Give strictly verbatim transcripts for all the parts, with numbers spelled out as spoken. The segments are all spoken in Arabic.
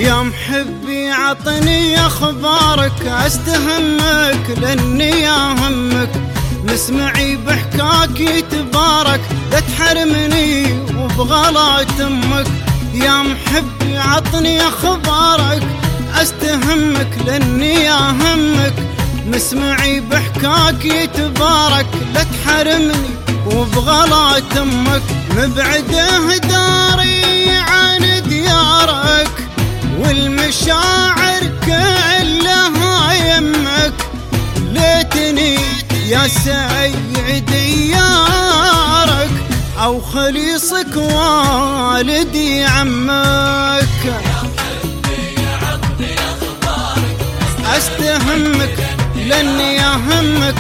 يا محبي عطني اخبارك استهمك لاني يا همك مسمعي بحكاكي تبارك لا تحرمني وبغلا تمك. يا محبي عطني اخبارك استهمك لاني يا همك مسمعي بحكاكي تبارك لا تحرمني وبغلا تمك. مبعده داري عن ديارك والمشاعر كلها يمك ليتني يا سيد يارك او خليصك والدي عمك. استهمك لاني يا همك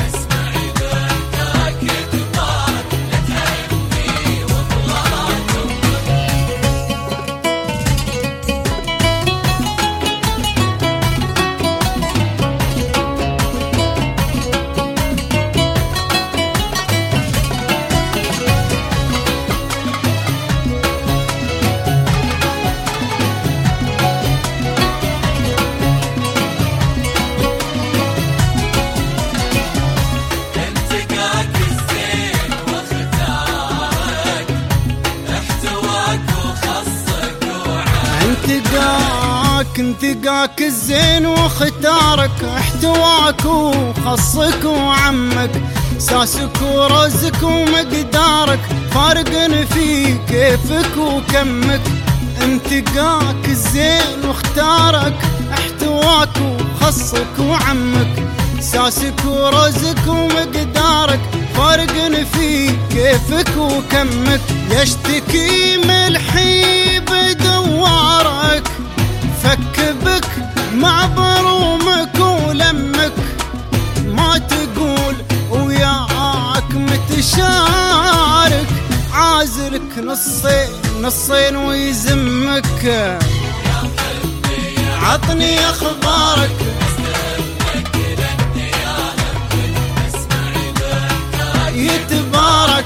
انتقاك انتقاك الزين واختارك احتواك وخصك وعمك ساسك ورزك ومقدارك فارق في كيفك وكمك. انتقاك الزين واختارك احتواك وخصك وعمك ساسك ورزك ومقدارك فارق في كيفك وكمك. يشتكي ملحي بدوارك فك بك مع برومك ولمك ما تقول وياك متشارك عازلك نصين نصين ويزمك. عطني اخبارك يتبارك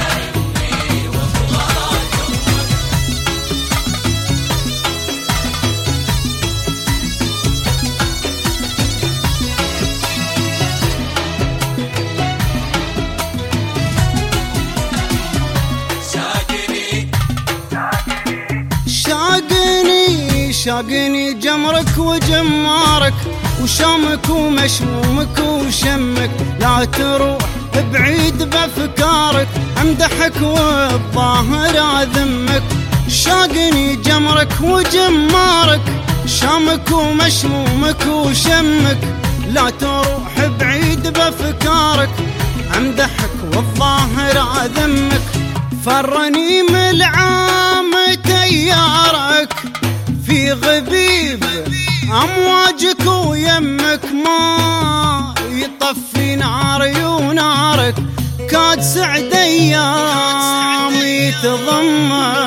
شاقني شاقني جمرك وجمارك وشامك ومشمومك وشمك لا تروح بعيد بافكارك امدحك والظاهر اذمك. شاقني جمرك وجمارك شامك ومشمومك وشمك لا تروح بعيد بافكارك امدحك والظاهر اذمك. فرني ملعام تيارك في غبيب امواجك ويمك ما يطفي ناري ونارك كاد سعد ايام يتضمك.